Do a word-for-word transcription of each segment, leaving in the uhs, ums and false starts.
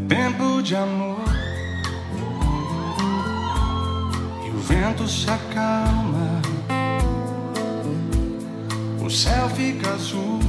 tempo de amor e o vento se acalma, o céu fica azul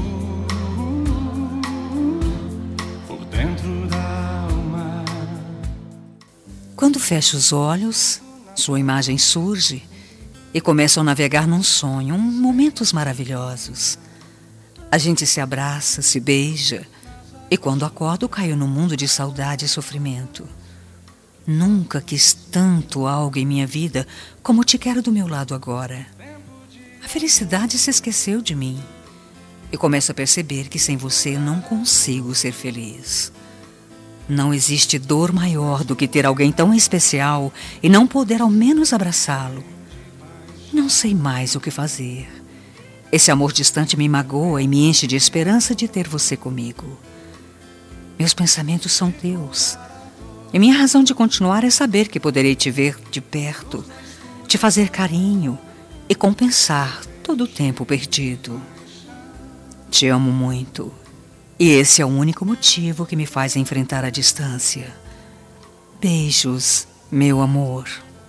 por dentro da alma. Quando fecho os olhos, sua imagem surge e começo a navegar num sonho, um momentos maravilhosos. A gente se abraça, se beija, e quando acordo caio num mundo de saudade e sofrimento. Nunca quis tanto algo em minha vida como te quero do meu lado agora. A felicidade se esqueceu de mim e começo a perceber que sem você não consigo ser feliz. Não existe dor maior do que ter alguém tão especial e não poder ao menos abraçá-lo. Não sei mais o que fazer. Esse amor distante me magoa e me enche de esperança de ter você comigo. Meus pensamentos são teus. E minha razão de continuar é saber que poderei te ver de perto, te fazer carinho e compensar todo o tempo perdido. Te amo muito. E esse é o único motivo que me faz enfrentar a distância. Beijos, meu amor.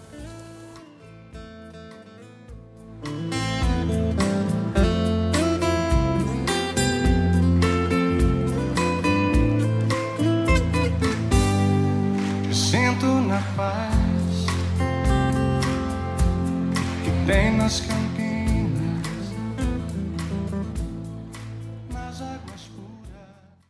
Sinto na paz que tem nas campinas.